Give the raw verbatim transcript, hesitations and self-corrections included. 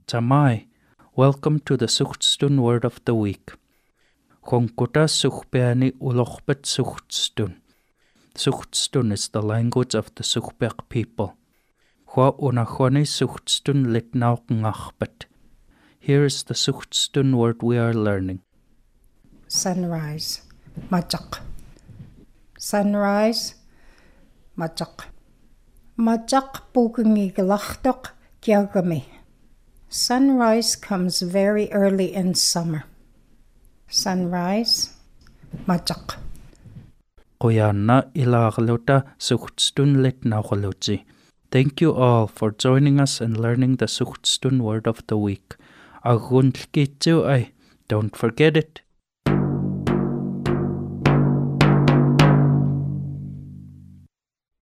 Tamai. Welcome to the Suhtstun Word of the Week. Honkuta Suhpeani Ulochbet Suhtstun. Suhtstun is the language of the Suhbek people. Hwa unachoni Suhtstun litnauk ngachbet. Here is the Suhtstun word we are learning. Sunrise, Majak. Sunrise, Majak. Majak bugungi galachtok kiagami. Sunrise comes very early in summer. Sunrise, Majak. Qoyanna ilagluta Suhtstun litnaugaluti. Thank you all for joining us and learning the Suhtstun word of the week. Aguntlkitu ay, don't forget it.